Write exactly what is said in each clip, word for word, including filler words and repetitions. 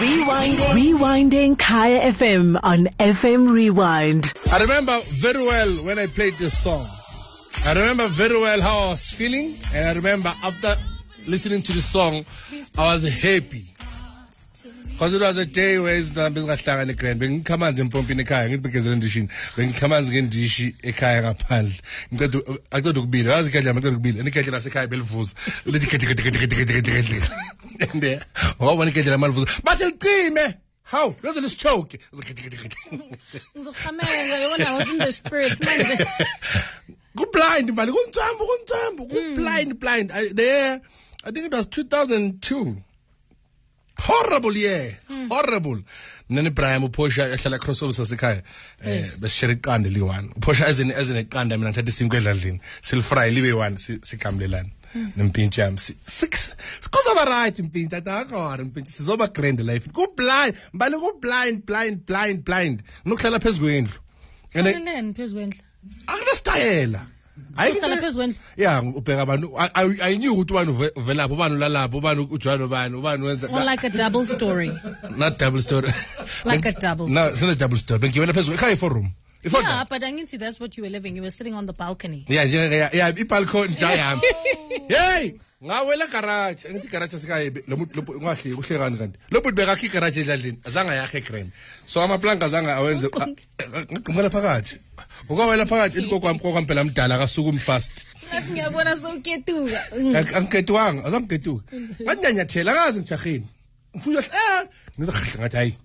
Rewinding. Rewinding Kaya F M on F M Rewind. I remember very well when I played this song. I remember very well how I was feeling, and I remember after listening to the song, I was happy. Because it was a day where it's the business started in the grand. When come on, pump in the car, and because in the shin. When come on, again, dish a car and a pan. I got to be. I was getting a little bill, and the catcher as a car bill fools. Let it get it. And there, oh, when you get a man fools. But the team, eh? How? Let's just choke. When I was in the spirit, go blind, man. Go time, go time, go blind, blind. I, there, I think it was two thousand two. Horrible year, mm. horrible. Nani Brian Posha ehlala crossover sasekhaya eh beshere iqanda liwani. Posha as in as in iqanda mina ngithatha isinkwe edladlini. Silfry libe one sikamlelana. Nempintshi yami six. Kuzoba right impintshi atakho impintshi sizoba grand life. Go blind, mbali go blind blind blind blind. Ngokuhlala phezulu kwendlu. Ene phezulu kwendlu. Akunastayela. Uhlala phezulu kwendlu. Yeah, ubheka abantu I knew ukuthi ubani uvelapho ubani ulalapho ubani ujwayelo bani ubani wenza. More like a double story. Not double story. Like a double story. No, it's not a double story. Bengiwela phezulu ekhaya for room. Yeah, but I didn't see that's what you were living. You were sitting on the balcony. Yeah, yeah, yeah, ibalcony jayami. Hey, ngawela garage. Ngithi garage sikaye lo muntu ngahle kuhle kani kanti. Lo muntu bekakhi garage edladlini. Azange yakhe grand. So amaplanka azange awenze ngqumela phakathi. Ukawela phakathi ilikokwami kokwamphela mdala akasuka umfast. Ngathi ngiyabona soketuka. Angiketwanga, azangiketuka. Nganyanyathela akazi ngijahini. Mfuna eh ngizakhahle ngathi hayi.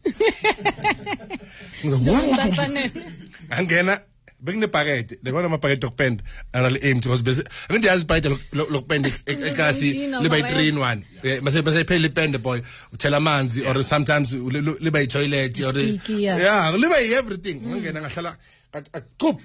Ngizakwenza. Angena bekunebhakede lebona amabhakede okupenda anale aim because bese ngiyazi ibhakede lokupenda ekasi liba yi-three in one bese bese iphela ipende boy uthela amanzi or sometimes liba yi-toilet or yeah liba yi-everything ngingena ngahlala akup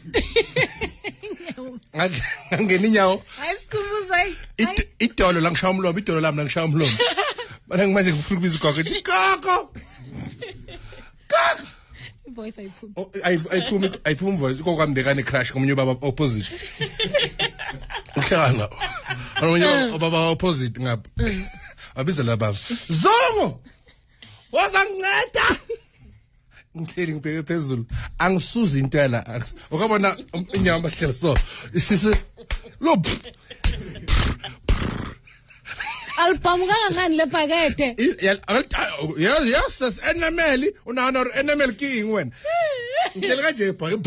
ngangena inyawo ayisikhumuza idolo la ngishaya umlomo idolo lami la ngishaya umlomo bana ngimanje ngifuna ukubiza igogo ithi gogo gogo voice ayiphumi oh ayiphumi ayiphumi voice kokwami bekane crash komunye baba opposite uhlala komunye baba opposite ngapha abiza la baba zongo wazanginceda ngihleli ngibheke phezulu angisuza into yala ukabona inyama bahlala so isisi lo album kangangani le pakete yes yes yes enameli unana enameli king wena ngiyela kanje bhake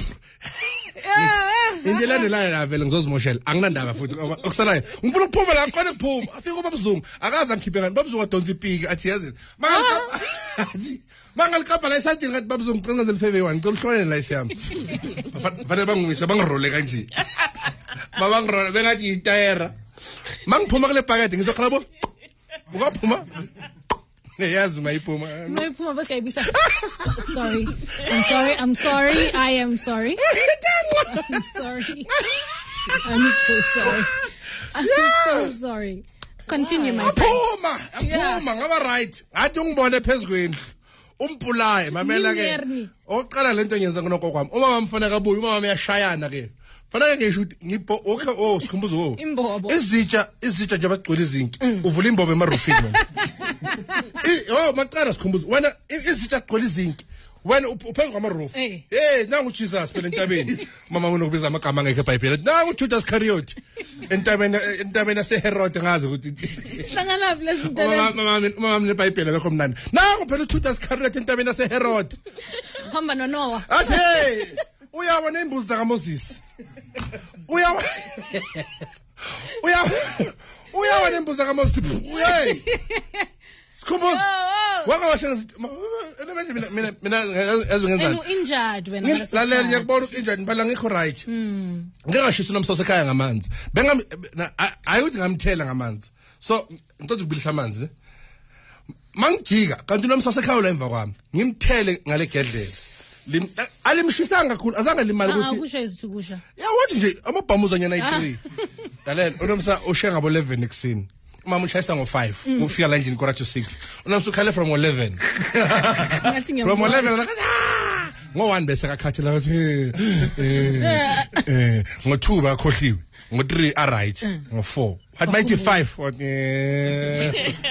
indlela nela la vele ngizozimoshela anginandaba futhi okusalayo ngifuna ukuphuma la ngikona kuphuma afike ubabuzungu akaza ngikhiphe ngani babuzungu adonsa ipiki athi yazi mangathi mangalikapa la isandini ngathi babuzungu qinqezela feve one ngicela uhlonele life yami fanele bangingise bangirole kanje babangirole bengathi itayera mangiphuma kule pakete ngizokhala bo ukaphuma yazi mayiphuma mayiphuma bese yayibisa sorry I'm sorry I'm sorry I am sorry I'm sorry I'm so sorry I'm so sorry continue my friend aphuma aphuma ngaba right athi ungibone phezulu kwendlu umpulaye mamela ke oqala lento ngenza ngonoko kwami uma mamfana kabuye uma mameyashayana ke fanele ngisho ukuthi ngipho okay oh sikhumbuzo oh imbobo izitsha izitsha nje abagcwele izinki uvula imbobo emarufini wena oh maqala sikhumbuzo wena izitsha agcwele izinki wena uphenga kwamarufu hey nangu Jesus phela entabeni mama unokubiza amagama angeke eBhayibhelini nangu Judas Iscariot entabeni entabeni yaseHerod ngazi ukuthi hlangana lezi zinto mama mama neBhayibheli akho mnandi nangu phela uJudas Iscariot entabeni yaseHerod hamba noNoah athi uyabona imbuzi zakaMoses uyawa uyawa uyabona imbuzi zakaMoses hey sikhumbuzo waka washenza mina mina mina ezingenzani injured wena ngaleso lalela ngiyakubona injured bala ngikho right ngingashisa nomsoso ekhaya ngamanzi benga ayuthi ngamthela ngamanzi so ngicela ukubilisa amanzi ne mangijika kanti nomsoso ekhaya la emva kwami ngimthele ngale gedlela alimshisanga kakhulu azange limali ukuthi akusho izithukusha yeah wathi nje amabhamuza nyana ayi-three lalela unomsa ushiya ngabo eleven ekuseni mama uchayisa ngo five ufika la endlini quarter to six unomsa ukhale from eleven from eleven ngo-one bese kakhathela kathi eh eh ngo-two bakhohliwe ngo-three aright ngo-four at ninety-five eh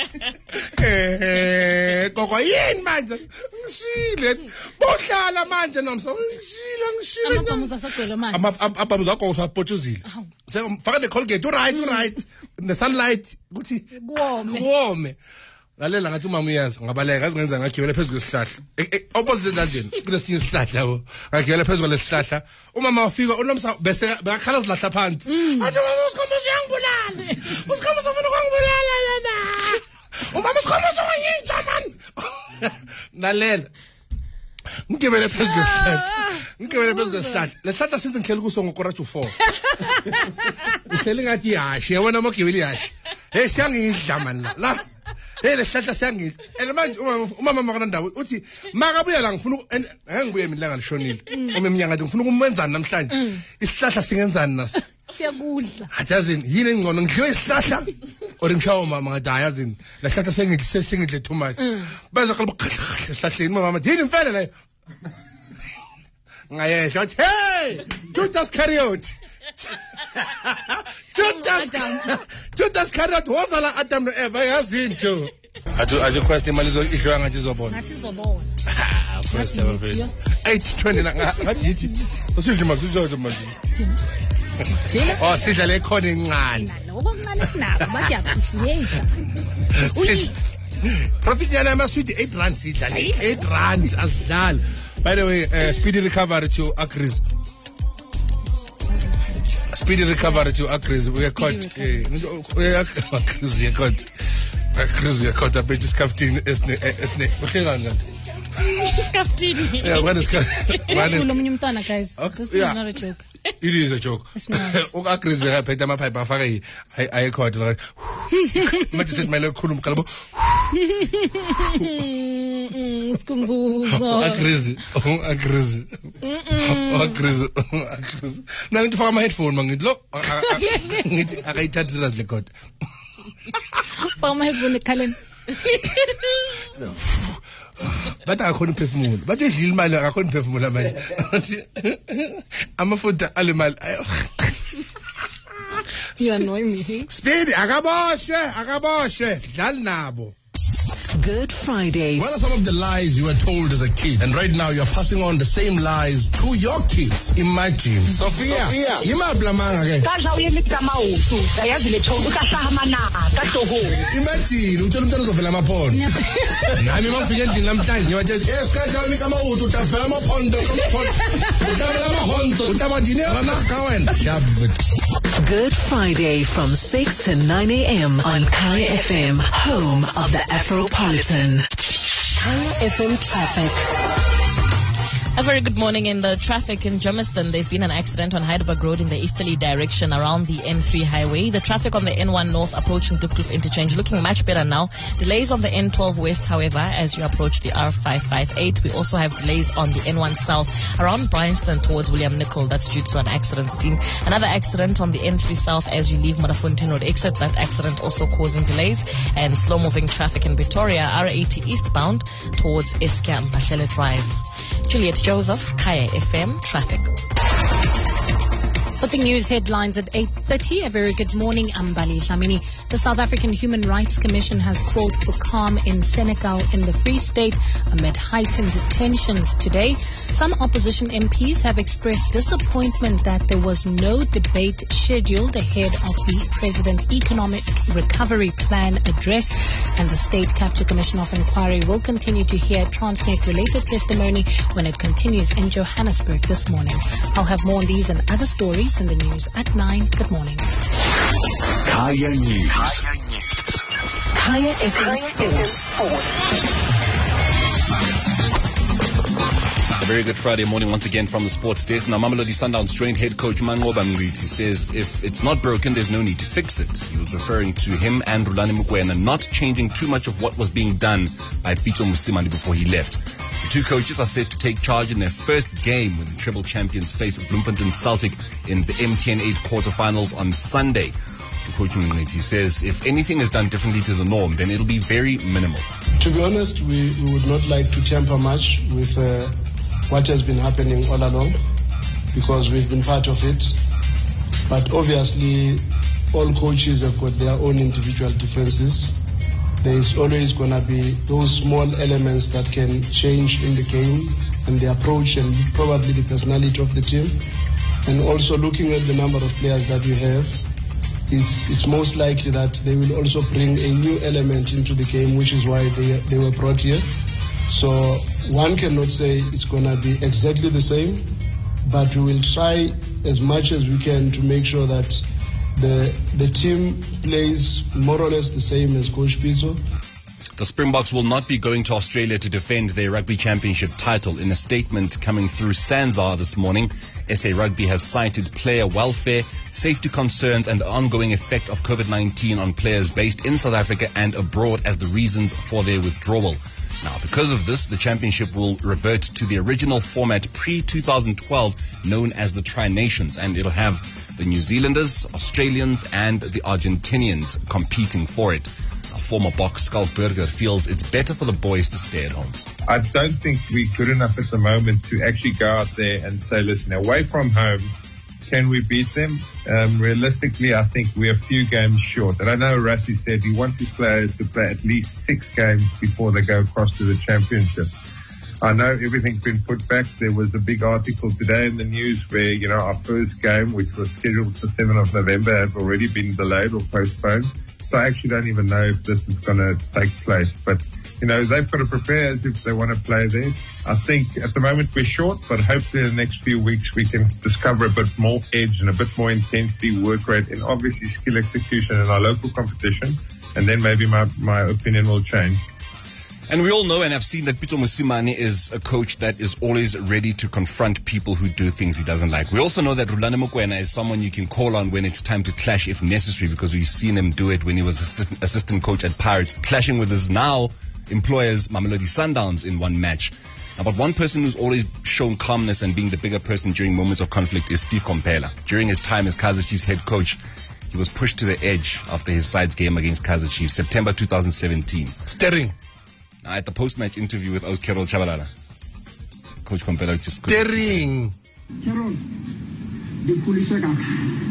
eh koko yini manje ngishile bohlala manje nomso ngishile ngishile amabhamuza asagcwele manje amabhamuza akho usapotshuzile faka the Colgate right right the sunlight ukuthi kuwome kuwome lalela ngathi umama uyazi ngabaleka azingenza ngagibela phezulu kwesihlahla opposite endandeni kunesinye isihlahla yabo ngagibela phezulu kwesihlahla umama wafika unomsa bese bakhala zilahla phansi athi mama usikhomo siyangibulala usikhomo sofuna ukungibulala yena umama usikhomo soyintsha man lalela ngigibele phezulu kwesihlahla ngigibele phezulu kwesihlahla lesihlahla since ngihleli kuso ngokora to four ngihleli ngathi yashi yabona amagibeli yashi hey siyangidla man la la hey lesihlahla siyangidla and manje umama umama makana ndawo uthi makabuya la ngifuna ngeke ngibuye mina langa lishonile umeminyanga ngathi ngifuna ukumenzana namhlanje isihlahla singenzani naso siyakudla ajazini yini engcono ngidliwe isihlahla or ngishawo mama ngathi ayazini lesihlahla sengidle sengidle too much baza qalba esihlahleni mama yini mfele la ngayesha athi hey Judas Iscariot Judas Judas Iscariot wazala Adam no Eva yazinto athi athi question imali izodliwa ngathi izobona ngathi izobona first ever first eight twenty ngathi yithi usidle makuzozo manje thina oh sidla le khona encane okuncane sinabo bathi appreciate uyi profit yana amaswidi eight rand sidla eight rand asidlala. By the way, uh, speedy recovery to Akris. Speedy recovery to Akris. We are caught. We are Akris. We are caught. Akris. We are caught. I bet just captain. Esne. Esne. What's going on? Captain. Yeah, what is captain? Guys. This is not a joke. It is a joke. It's not. Akris. We have paid them a pipe. I I caught. Much said my little kulum kalabo. Skumbuzo. Akris. Akris. Akris. Akris. Now into for my headphone, man. Look. I chat to the record. For my headphone, Kalen. But I couldn't pay for moon. But you feel my I couldn't pay for moon. I'm a foot animal. You annoy me. Speedy, Agaboshe, Agaboshe, Jalnabo. Good Fridays. What are some of the lies you were told as a kid? And right now you're passing on the same lies to your kids. Imagine. Sophia. Sophia. Imagine. Utshela umntwana uzovela amaphondo. Nami mangifike endlini namhlanje ngiwathi esikhathi wami kamawuthi utavela amaphondo. Utavela amaphondo. Utabadini ranaka wena. Good Friday from six to nine a.m. on Kaya F M, home of the Afropolitan. Kaya F M traffic. A very good morning. In the traffic in Germiston, there's been an accident on Heidelberg Road in the easterly direction around the N three highway. The traffic on the N one North approaching Diepkloof interchange looking much better now. Delays on the N twelve West, however, as you approach the R five five eight. We also have delays on the N one South around Bryanston towards William Nicol. That's due to an accident scene. Another accident on the N three South as you leave Madafontein Road exit. That accident also causing delays and slow-moving traffic in Pretoria, R eighty eastbound towards Eskom, Bahlele Drive. Juliet Joseph, Kaya F M traffic. Putting news headlines at eight thirty. A very good morning, Ambali Samini. The South African Human Rights Commission has called for calm in Senegal in the Free State amid heightened tensions today. Some opposition M Ps have expressed disappointment that there was no debate scheduled ahead of the President's Economic Recovery Plan address, and the State Capture Commission of Inquiry will continue to hear Transnet-related testimony when it continues in Johannesburg this morning. I'll have more on these and other stories in the news at nine. Good morning. Kaya News. Kaya F M Sports. A very good Friday morning once again from the sports desk. Now, Mamelodi Sundowns joint head coach Mangoba Mngwithi says if it's not broken, there's no need to fix it. He was referring to him and Rulani Mokwena not changing too much of what was being done by Peter Musimani before he left. The two coaches are set to take charge in their first game when the treble champions face Bloemfontein Celtic in the M T N eight quarterfinals on Sunday. The coach Mngwithi says if anything is done differently to the norm, then it'll be very minimal. To be honest, we, we would not like to tamper much with uh, what has been happening all along, because we've been part of it. But obviously, all coaches have got their own individual differences. There is always going to be those small elements that can change in the game and the approach and probably the personality of the team. And also looking at the number of players that we have, it's, it's most likely that they will also bring a new element into the game, which is why they, they were brought here. So one cannot say it's going to be exactly the same, but we will try as much as we can to make sure that the the team plays more or less the same as Coach Pitso. The Springboks will not be going to Australia to defend their rugby championship title. In a statement coming through SANZAAR this morning, S A Rugby has cited player welfare, safety concerns and the ongoing effect of COVID nineteen on players based in South Africa and abroad as the reasons for their withdrawal. Now, because of this, the championship will revert to the original format pre twenty twelve known as the Tri-Nations, and it'll have the New Zealanders, Australians and the Argentinians competing for it. A former Boks Skalkberger feels it's better for the boys to stay at home. I don't think we're good enough at the moment to actually go out there and say, listen, away from home, can we beat them? Um, realistically, I think we're a few games short. And I know Rassie said he wants his players to play at least six games before they go across to the championship. I know everything's been put back. There was a big article today in the news where, you know, our first game, which was scheduled for seventh of November, has already been delayed or postponed. So I actually don't even know if this is going to take place. But, you know, they've got to prepare as if they want to play there. I think at the moment we're short, but hopefully in the next few weeks we can discover a bit more edge and a bit more intensity, work rate, and obviously skill execution in our local competition. And then maybe my, my opinion will change. And we all know and have seen that Pitso Mosimane is a coach that is always ready to confront people who do things he doesn't like. We also know that Rulani Mokwena is someone you can call on when it's time to clash if necessary, because we've seen him do it when he was assistant, assistant coach at Pirates, clashing with his now employers, Mamelodi Sundowns, in one match. Now, but one person who's always shown calmness and being the bigger person during moments of conflict is Steve Komphela. During his time as Kaizer Chiefs head coach, he was pushed to the edge after his side's game against Kaizer Chiefs, September twenty seventeen. Staring. Now, at the post-match interview with Oz Carol Chabalala, Coach Komphela just Staring. Carol, ndikhulise kahle.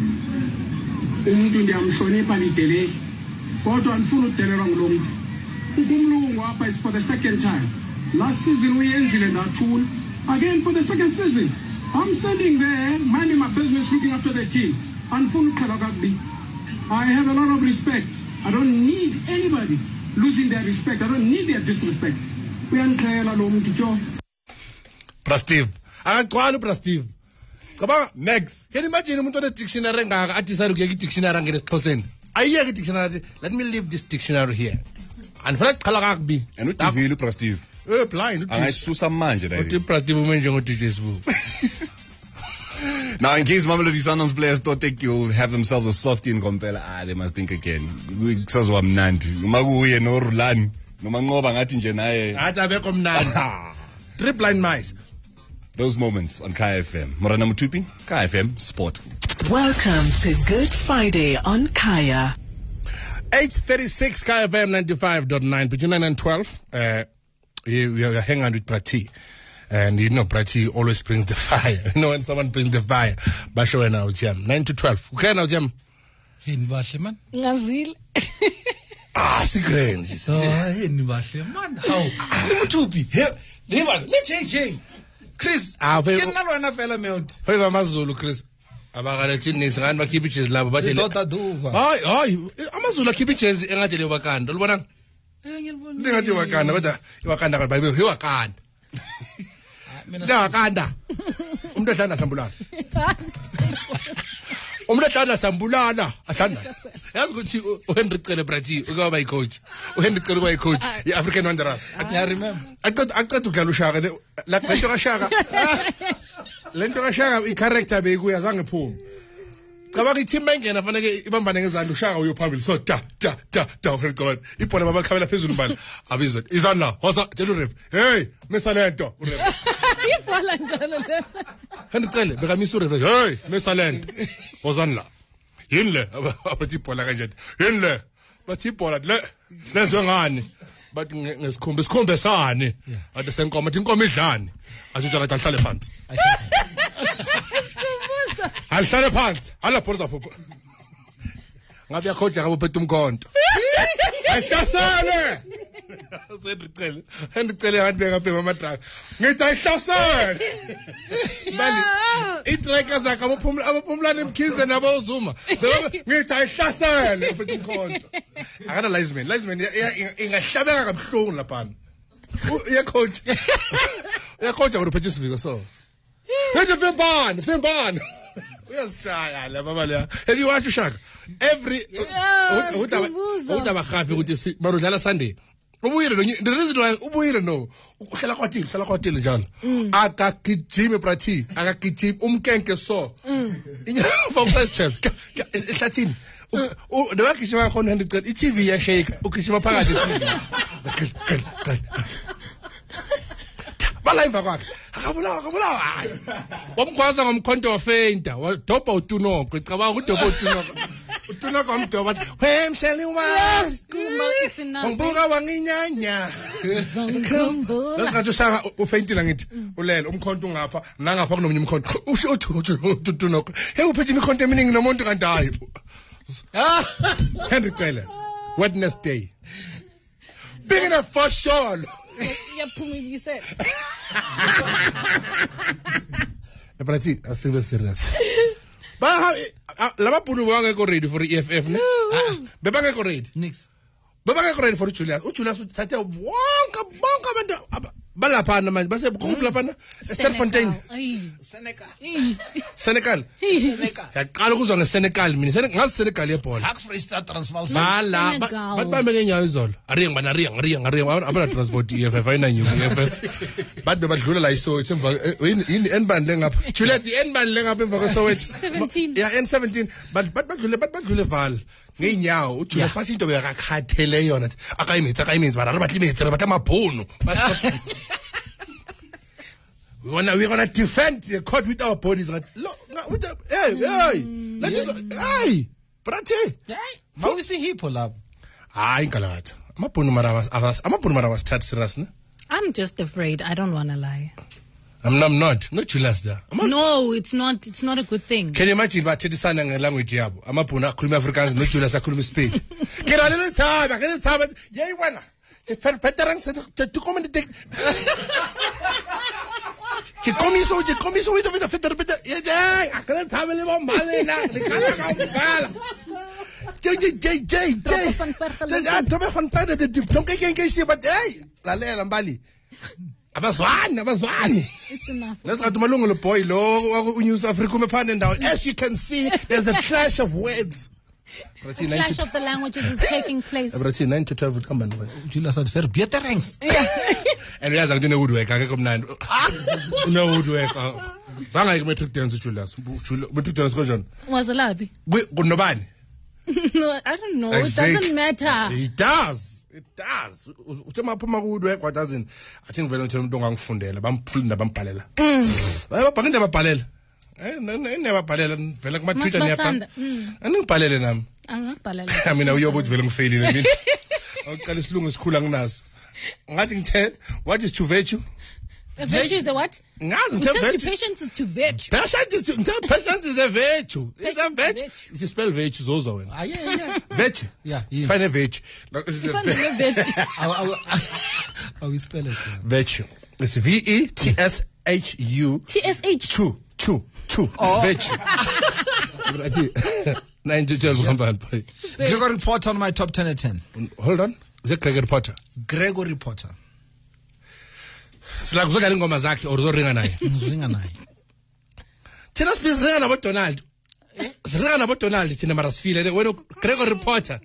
Umuntu ndiyamhlonipha lidele. Kodwa andifuna udelelwa ngulo muntu. Ukumlungu apha, it's for the second time. Last season uyenzile ndathula. Again for the second season. I'm standing there, minding my business, looking after the team. Andifuna uqhala kakubi. I have a lot of respect. I don't need anybody losing their respect. I don't need their disrespect. Uyandiqhela lo muntu tjo. Bra Steve. Akaqwala bra Steve. Cabanga next. Can you imagine umuntu one dictionary ngaka athi decide ukuyeka dictionary ngene siXhoseni. Ayiyeke dictionary. Let me leave this dictionary here. Andifuna uqhala kakubi. And uDivile bra Steve. Eh blind. Angayisusa manje la. Uthi bra Steve umenje ngo D J Sbu. Now, in case Mamelodi Sundowns players don't think you'll have themselves a softie in Komphela, ah, they must think again. Kusazwa mnandi. Uma kuye no Rulani, noma ngoba ngathi nje naye. Athi abekho mnandi. Three blind mice. Those moments on Kaya F M. Morana Mutupi, Kaya F M Sport. Welcome to Good Friday on Kaya. eight thirty-six Kaya F M ninety-five point nine between nine and twelve. Uh, we, we are hanging out with Prati. And you know, Prati always brings the fire. You know, when someone brings the fire, basho and out jam. nine to twelve. Okay, now jam. Hin bahle man. Ngazile. Ah, secret. Oh, hin bahle man. How? Mutupi. Here, Levan. Le J J. Chris. Ah, ke nna lwana fela mount. Feva mazulu Chris. Abakalethi nisi ngani bakhipha ijezi labo bathi Dota Duva. Hayi, hayi, amazulu akhipha ijezi engathi le wakanda. Ulibona? Eh ngiyibona. Ndingathi wakanda kodwa iwakanda kanti bayibe iwakanda. Ndakanda. Umuntu ehlanda sambulala. Umuntu ehlanda sambulala, ahlanda. Yazi ukuthi uHenry Cele Prati ukaba yicoach. uHenry Cele uba yicoach yeAfrican Wanderers. I remember. Aqeda aqeda ukudlala uShaka la lento kaShaka. Lento kaShaka icharacter bekuya zange phuma. Cabanga iTeam Bengena fanele ibambane ngezandla uShaka uyophambili so da da da da ngicabanga ibhola babakhabela phezulu mbali abiza izandla hoza tell uref hey misa lento uref Ifala njalo le. Handicele bekamisa uref hey misa lento hozanla yini le abathi ibhola kanjani yini le bathi ibhola le lenziwe ngani bathi ngesikhumba isikhumbe sane ade senkomo athi inkomo idlani athi utshala athi ahlale phansi alihlale phansi alapholisa phupho ngabe yakhoja ngabo phethe umkhonto ayihlasele sendicela sendicela abantu bengabheka amadrag ngithi ayihlasele bali itracker zakhe abaphumula abaphumulana emkhize nabo uzuma ngithi ayihlasele phethe umkhonto akana linesman linesman ingahlabeka kabuhlungu lapha uyakhoja uyakhoja ngophethe isiviko so ngithi fembani fembani uyasishaya la baba la have you watched Shaka every udaba udaba khafi ukuthi barudlala Sunday ubuyile the reason why ubuyile no uhlala kwathini uhlala kwathini njalo akagijime brathi akagijime umkenke so from size twelve ehlathini nowagijima khona handicela iTV yashake ugijima phakathi balayimba kwakhe akabulawa akabulawa hayi wamkhwaza ngomkhonto wafeinta wadobha utunoko icabanga udoba utunoko utunoko wamdoba athi wemsheli wazi ngibuka wanginyanya ngathi usanga ufeintila ngithi ulele umkhonto ungapha nangapha kunomunye umkhonto usho utunoko hey uphethe imikhonto eminingi nomuntu kanti hayi Henry Cele Wednesday big enough for sure yaphumukise Ebrati asibe serious ba laba bulu bangekho ready for E F F ne bebangekho ready nix bebangekho ready for Julius uJulius uthathe wonke bonke abantu balapha manje base kuphi lapha Sterfontein Senegal Senegal Senegal yaqala ukuzwa ngeSenegal mina ngazi Senegal yebhola Hawks Free State Transvaal mala bathi bambe ngenyawo izolo aring bana ring ring ring abana transport E F F ayina nyuku E F F bathi badlula la iso emva yini enbani lengapha Juliet enbani lengapha emva kweSoweto seventeen yeah N seventeen but badlule badlule val ngenyawo uJulius bathi into bekakhathele yona akayimitha akayimitha bara bathi imitha bathi amabhono we wanna we gonna defend the court with our bodies look with the hey hey let's hey brate mawisi hippo lab hayi nkalakatha amabhono mara amabhono mara wasithatha serious ne I'm just afraid. I don't want to lie. I'm, I'm not not Julius da No, it's not. It's not a good thing. Can you imagine bathethisana ngelanguage yabo amabhono akhuluma Afrikaans no Julius akhuluma Spain kira le tsaba ke tsaba yey wena se fer veteran se tu comment te ke komiso ke komiso with the veteran better yey akala tsaba le ba malena le kana ka ubala J J J J J ya tobe van perde de diplom ke ke ke se but hey lalela mbali abazwani abazwani It's enough. let's go to malungelo boy lo uNews Africa umefana ndawo as you can see there's a clash of words The clash of the languages is taking place. Abrathi nine to twelve come on Julius at fair better ranks and uyaza ukuthi woodwork akekho mnandi no woodwork zanga ke metric dance Julius metric dance kanjani Was alabi? kunobani No, I don't know. Exactly. It doesn't matter. It does. It does. Uthe maphuma ku woodwork what doesn't athi ngivela ngithola umuntu ongangifundela bamphula bambhalela bayababhakinde babhalela eh never bhalela vela kuma Twitter niyapha aningibhalele nami angakubhalela mina uyobe uthi vele ngifailile mina awuqala isilungu esikhula nginazo ngathi ngithe what is to virtue a virtue is a what ngazi ngithe virtue patience is to virtue patience is to ngithe patience is a virtue it's a virtue it's spell virtue zozo wena ah yeah yeah virtue yeah yeah find a virtue like this is a virtue how we spell it virtue it's V E T S H U T S H two two two virtue nine to twelve come on Gregory Potter on my top ten at ten hold on is it Gregory Potter Gregory Potter sila kuzokala ingoma zakhe or zoringa naye uzoringa naye thina sibizinga nabo Donald siringa nabo Donald thina mara sifile wena Gregory Potter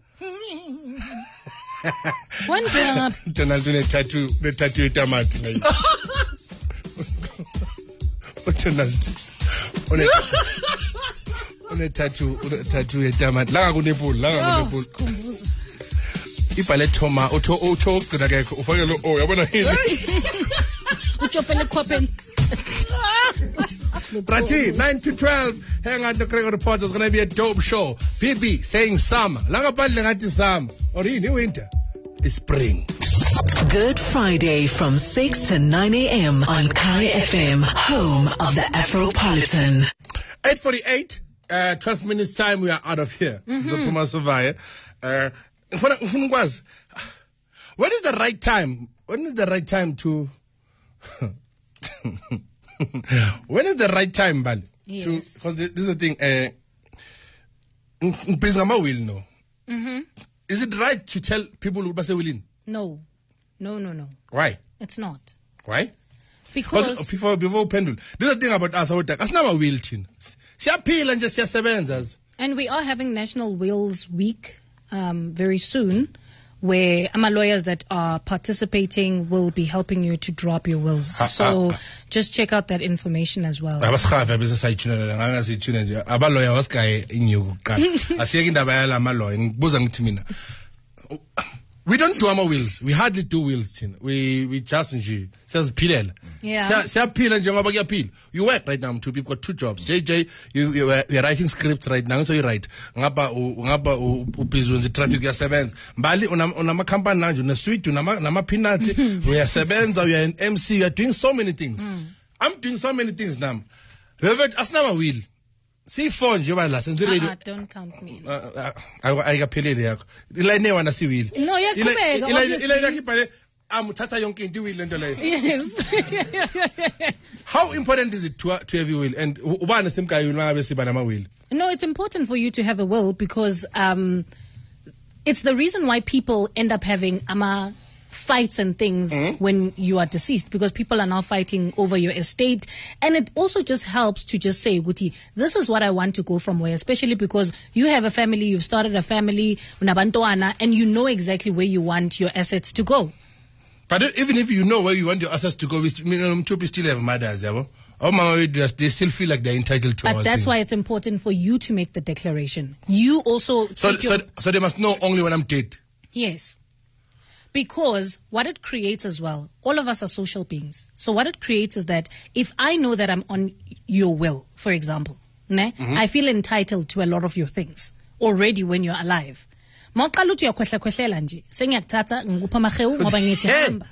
one thing Donald une tattoo une tattoo etamati ngayo Donald une une tattoo une tattoo etamati la kunepul la kunepul ibhale Thoma utho utho ugcina kekho ufake lo oh yabona yini uchopele khopen Brati nine to twelve hang on the Gregory Potter is going to be a dope show B B saying summer la ngaphandle ngathi summer or yini winter is spring. Good Friday from six to nine a.m. on Kai F M, home of the Afropolitan. eight forty-eight, uh, twelve minutes time, we are out of here. Sizophuma Sovaya. Uh, ngifuna- ngifuna ukwazi, when is the right time? When is the right time to... when is the right time, Bali? Yes. Because this is the thing. Uh, ngibhizi ngama-will, no. Mm-hmm. Is it right to tell people who base willing? No. No, no, no. Why? It's not. Why? Because... Because before before uphendula, this is the thing about us, awuthaka asinama will thina. Siyaphila nje siyasebenza. And we are having National Wills Week um, very soon, where ama lawyers that are participating will be helping you to draw up your wills. Ah, so ah, just check out that information as well. Abasikhava bese sayithuna ngangasithuna nje abaloya wasikaye inyuku kuqala. Asiyeke indaba yala amaloya. Ngibuza ngithi mina. We don't do our wills. We hardly do wills thina. We we just nje siyaziphilela. Yeah. Siyaphila njengoba kuyaphila. You work right now, two people got two jobs. J J, you you are you're writing scripts right now, so you write. Ngapha u- ngapha u- ubhizi wenza traffic uyasebenza. Mbali unama unama company manje una sweet unama nama peanuts uyasebenza, you are an M C, you are doing so many things. I'm doing so many things now. However, asinama will. See phone nje bala senze radio. Uh-uh, don't count me. Ayikaphelele yakho. Iline ewana si will. No, iyaqhubeka, Iline obviously. iline yakho ibhale amuthatha yonke into will lento leyo. Yes. How important is it to to have a will, and ubani simkayo ngabe siba nama will? No, it's important for you to have a will because um, it's the reason why people end up having ama fights and things Mhm. when you are deceased, because people are now fighting over your estate. And it also just helps to just say, Guti, this is what I want to go from where, especially because you have a family, you've started a family, unabantoana, and you know exactly where you want your assets to go. But even if you know where you want your assets to go, we st- minimum two people still have mothers, yabo. Oh, mama, they still feel like they're entitled to all But that's things. why it's important for you to make the declaration. You also So, take your- so, so they must know only when I'm dead. Yes. Because what it creates as well, all of us are social beings. So what it creates is that if I know that I'm on your will, for example, ne, I feel entitled to a lot of your things already when you're alive. Mawuqala uthi uyakhwehla khwehlela nje, sengiyakuthatha ngikupha amahewu ngoba ngithi Hey! hamba.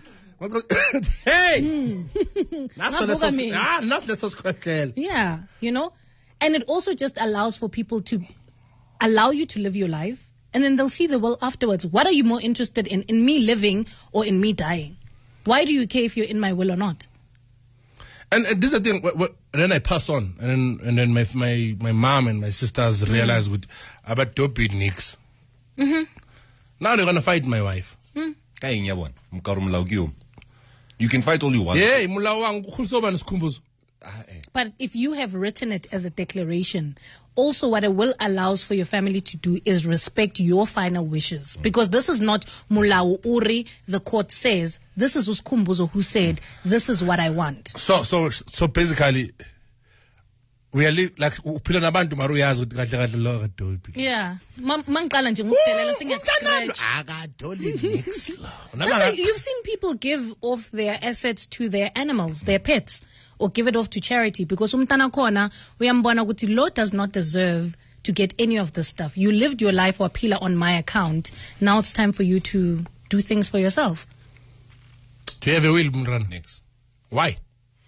Hey! Mm. Naso Ngavuka leso- mina. ah, not leso sikhwehlela. Yeah, you know, and it also just allows for people to allow you to live your life, and then they'll see the will afterwards. What are you more interested in, in me living or in me dying? Why do you care if you're in my will or not? And, and this is the thing. wh- wh- then I pass on, and then and then my my my mom and my sisters realize with about dope nicks. Mm-hmm. Now they're gonna fight my wife. Kayi ngiyabona, mkaru mlawu kiyo. You can fight all you want. Yeah, mulawu wangu kukhulisa bani sikhumbuzo. Ah, eh. But if you have written it as a declaration, also what a will allows for your family to do is respect your final wishes. Because this is not Mulawu Uri, the court says, this is Uskumbuzo who said, this is what I want. So so so basically, we are li- like uphila nabantu mara uyazi ukuthi kahle kahle lo akadoli. Yeah. Ma- Mangiqala nje ngikudelela sengiyaku-scratch. Akadoli nicks. Listen, you've seen people give off their assets to their animals, their pets, or give it off to charity because umntana khona uyambona ukuthi lo does not deserve to get any of this stuff. You lived your life waphila on my account. Now it's time for you to do things for yourself. Do you have a will, Mran? Next. Why?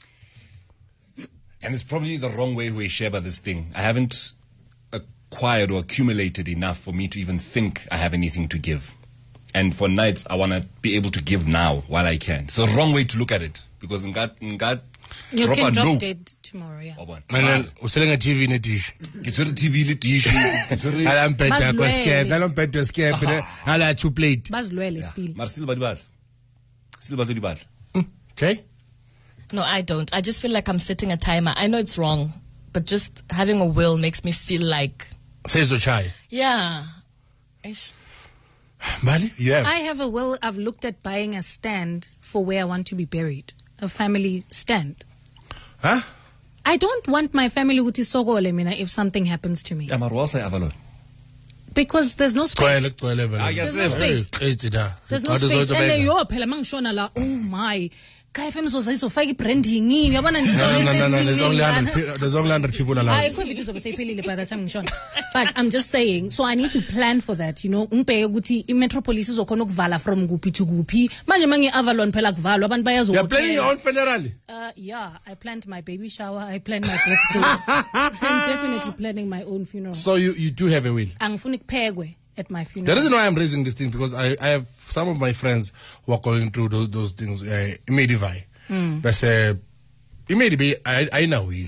And it's probably the wrong way we share about this thing. I haven't acquired or accumulated enough for me to even think I have anything to give. And for nights, I want to be able to give now while I can. It's the wrong way to look at it. Because in God, in God, You drop can a drop no. dead tomorrow, yeah. Oh, bon. And then uselenga T V nedish. Ke tshwere T V le dish. Ke tshwere- Ala mpeta kwa Bazilwele. scare, ala mpeta scare, but ala two plate. Bazilwele still. Mara still ba di batla. Still ba tlo di batla. Okay? No, I don't. I just feel like I'm setting a timer. I know it's wrong, but just having a will makes me feel like, Says the chai. yeah. Ish. Bali, you have. I have a will. I've looked at buying a stand for where I want to be buried. A family stand. Huh? I don't want my family uthi sokole mina if something happens to me. Ja, maar waar is hy Avalon? Because there's no space. Kwele, kwele, Ah, kwele. yes, There's no yes. space. It's da. There's no How does space. it And then work? yo phela mangishona la, oh my. K F M izofaka i-branding uyabona nje. No, no, no, no. There's only one hundred. pe- There's only one hundred people alive. Hayi COVID izobe seyiphelile by the time ngishona. But I'm just saying, so I need to plan for that, you know. Ngibheke ukuthi i-metropolis izokhona ukuvala from kuphi to kuphi. Manje mangi Avalon phela kuvalwa abantu bayazo. You're planning your own funeral. Uh, yeah, I planned my baby shower. I planned my birthday. I'm definitely planning my own funeral. So you, you do have a will. Angifuni kuphekwe at my The funeral. reason why I'm raising this thing because I, I have some of my friends who are going through those those things. Uh, immediately, Mm. but uh, immediately I I know will.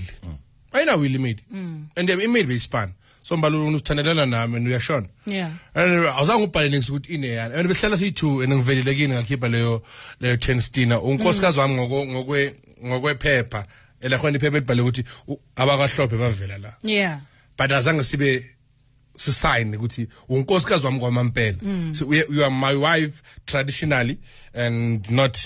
I know will immediately, Mm. and then immediately span. So mbalu unuthandelela nami and uyashona. Yeah. And awuzange ubhalele ngisukuthi ine yani. And behlala siyi-two and ngivelile kini ngakhipha leyo leyo ten stina. Unkosikazi wami ngokwe ngokwe ngokwephepha. Elakhona iphepha libhale ukuthi u- abakahlophe bavela la. Yeah. But azange sibe sisign ukuthi unkosikazi wami kwamampela. Mm. So we, you are my wife traditionally and not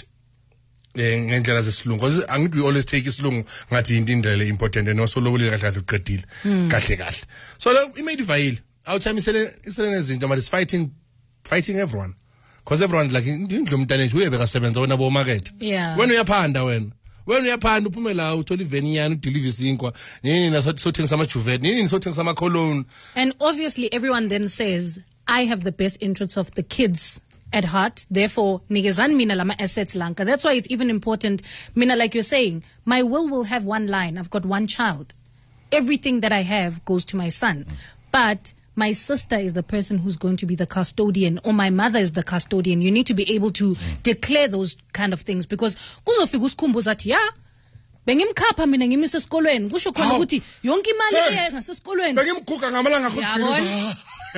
eh, ngendlela zesilungu. Because angithi we always take isilungu ngathi into indlela important and also lobulile kahle kahle uqedile. Mm. Kahle kahle. So lo imade ivayile. Awuthami isele isele nezinto but it's fighting fighting everyone. Because everyone's like indlu umntanethu uyebeka sebenza wena bo market. Yeah. Wena uyaphanda wena. Wena uyaphanda uphume la uthola iveni yani udeliver isinkwa. Nini nasothengisa ama juvet. Nini nisothengisa ama cologne. And obviously, everyone then says, I have the best interests of the kids at heart. Therefore, nigezan mina lama assets lanka. That's why it's even important. Mina, like you're saying, my will will have one line. I've got one child. Everything that I have goes to my son. But my sister is the person who's going to be the custodian, or my mother is the custodian. You need to be able to declare those kind of things because kuzofika usikhumbuza athi ya bengimkhapha mina ngimise esikolweni kusho khona Hawu. ukuthi yonke imali Hey. iyetha sesikolweni. Bengimkhuka ngamalanga Yabona?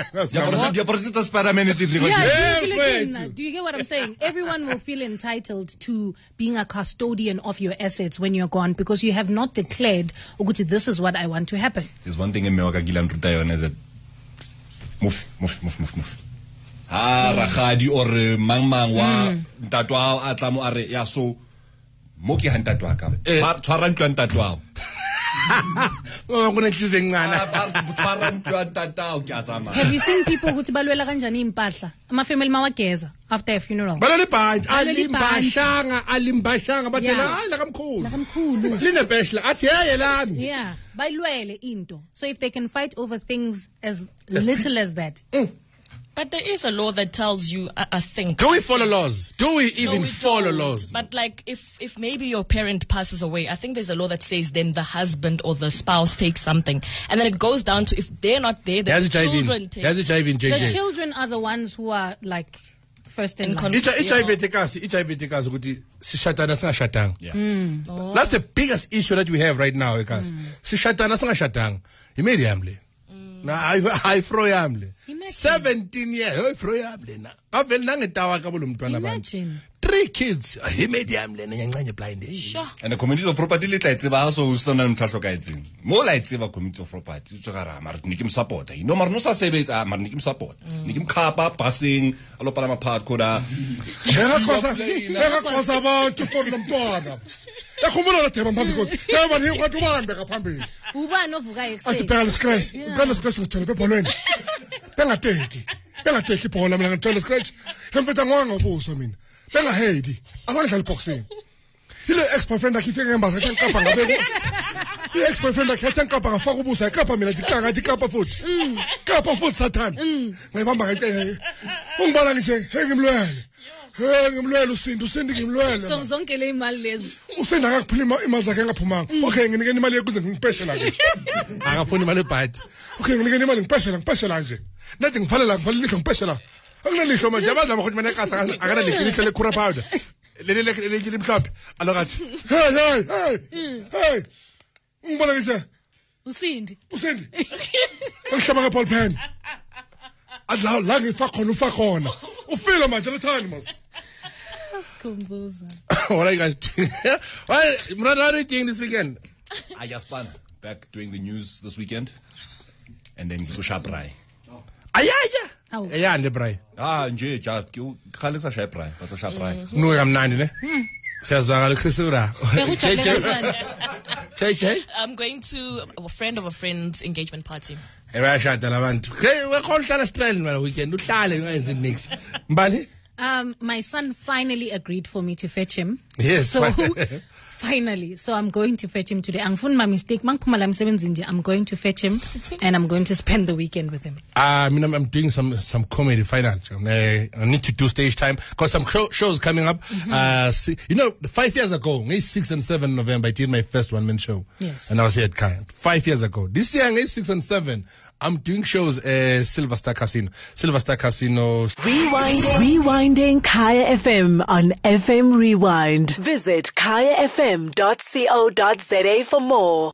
Diaportita Spider-Man is it? Yeah, Yeah, do, you wait. get, do you get what I'm saying? Everyone will feel entitled to being a custodian of your assets when you're gone because you have not declared, ukuthi, this is what I want to happen. There's one thing in Mewaka Gilan Rutayon is that move, move, move, move, move. Ah, Rakadi or uh, Mang Mang wa Tatwa Atlamu are ya so Moki Hantatwa ka. Twaran Tuan Tatwa. Oh, kunenhliziyo encane. Twaran Tuan Tatwa Kyazama. Have you seen people ukuthi balwela kanjani impahla? Ama-family mawageza after a funeral. Balali bhantshi Balali alimbashanga alimbashanga bathela Yeah. hayi lakamkhulu. Lakamkhulu. Linebheshla athi yeye lami. Yeah, bayilwele into. So if they can fight over things as little as that. But there is a law that tells you, I, I think. Do we follow laws? Do we No, even we follow don't. laws? But like, if if maybe your parent passes away, I think there's a law that says then the husband or the spouse takes something, and then it goes down to if they're not there, then Yazi the H I V. children take. Yazi H I V in J The J. children are the ones who are like first in In line. con- H I V tekasi, H I V tekasi ukuthi sishatana singashatanga. Yeah. Mm. Oh. That's the biggest issue that we have right now, ekasi. Sishatana singashatanga. Imedi yamle. Na I I fro yamle. Imagine. seventeen years, hey fro yamle na. Avele nangetawa ka bulumntwana bami. Imagine. Three kids. Imedi yamle na nyancane blind. Sure. And the community of property le tla tseba so usona mtlhahlo ka etseng. Mo la tseba community of property utso ga ra mara nikim support. You know mara no sa sebetsa mara nikim support. Nikim khapa passing alo pala maphat khoda. Ngakhosa ngakhosa abantu for lomntwana. Yakhumula la theba mphambi kosi. Yaba ni kwathi ubambe ngaphambili. Ubani ovuka Athi ekuseni? bheka lescratch. Ucela lescratch ngithole ebholweni. Bengateki. Bengateki ibhola mina ngithole lescratch. Ngempetha ngwanga ubuso mina. Bengahedi. Akangidlala boxing. Ile ex-boyfriend akhe ifike ngembaza ethi ngikapha ngabe. I ex-boyfriend akhe ethi ngikapha ngafaka ubuso ekapha mina dikanga dikapha futhi. Kapha futhi sathana. Ngibamba ngeke. Ungibona ngisho hey ngimlwele. Hey ngimlwele usinto usindi ngimlwele. So zonke le imali lezi. Usenda akakuphuma imali zakhe engaphumanga. Okay nginike imali yekuze ngipeshela ke. Akafuni imali ebhadi. Okay nginike imali ngipeshela ngipeshela nje. Nathi ngifalela ngifalela lihlo ngipeshela. Akunelihlo manje abadla ukuthi mina ekasa akana lihlo le khura powder. Leli le le limhlophe. Alokathi. Hey hey hey. Hey. Ngibona ngisho. Usindi. Usindi. Ngihlaba ngeBall pen. Adla la ngifa khona ufa khona. Ufile manje lethani mos. Sikhumbuza. What are you guys doing? Well, Murad, what are you doing this weekend? Ayaspan back doing the news this weekend. And then go Shaprai. Ayaya. Awu. Ayande bray. Ah nje just ku khale sa Shaprai, ba sa Shaprai. No kamnandi ne? Siyazwakala Christura. Bekujabule kanjani? J J. I'm going to a friend of a friend's engagement party. Ebashada labantu. Hey, wekhona uhlala strand mara weekend uhlale ungenzi nix. Mbani? Um, my son finally agreed for me to fetch him. Yes. So finally, so I'm going to fetch him today. Angifuni my mistake. Mangiphumala emsebenzini nje, I'm going to fetch him, and I'm going to spend the weekend with him. I mean, I'm, I'm doing some some comedy finance. I, I need to do stage time because some show, shows coming up. Mm-hmm. Uh, see, you know, five years ago, May six and seven November, I did my first one man show. Yes. And I was here at Kaya. Five years ago. This year, May six and seven, I'm doing shows at Silver Star Casino. Silver Star Casino. Rewinding, rewinding Kaya F M on F M Rewind. Visit kaya f m dot co dot za for more.